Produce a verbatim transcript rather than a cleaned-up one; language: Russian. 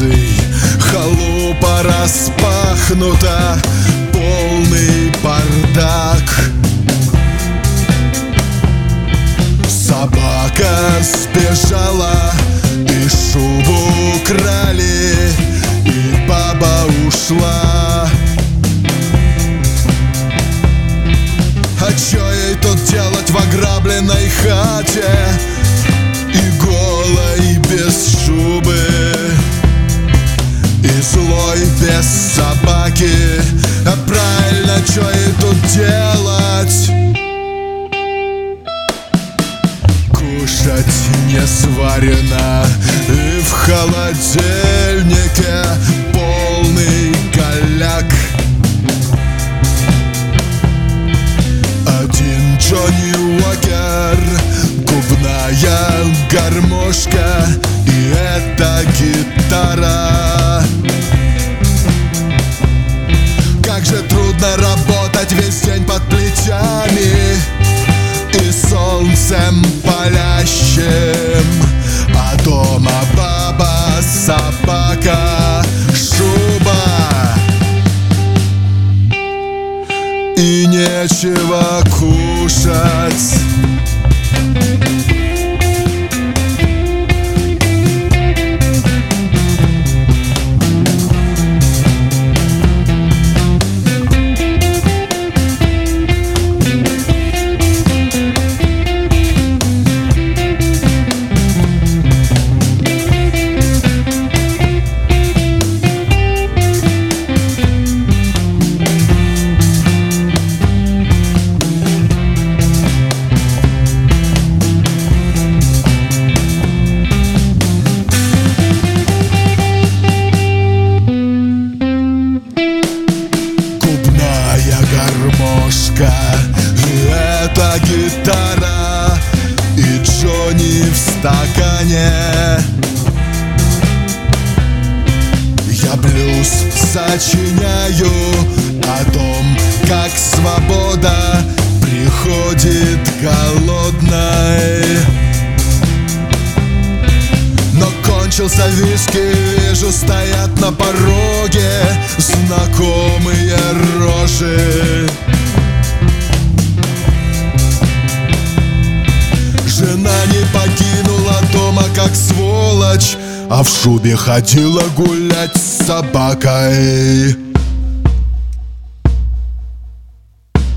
дверцей. Халупа распахнута, полный бардак. Собака сбежала, и шубу украли, и баба ушла. А чё ей тут делать в ограбленной хате, и голой без шубы, и злой без собаки? А правильно, чё ей тут делать? Кушать не сварено, и в холодильнике полный голяк. Один Джонни Уокер, губная гармошка, и эта гитара. Как же трудно работать весь день под плечами и солнцем палящим, а дома баба, собака, шуба, и нечего кушать. Гармошка, и эта гитара, и Джонни в стакане. Я блюз сочиняю о том, как свобода приходит голодной. Но кончился виски, вижу, стоят на пороге знакомые рожи. Жена не покинула дома, как сволочь, а в шубе ходила гулять с собакой.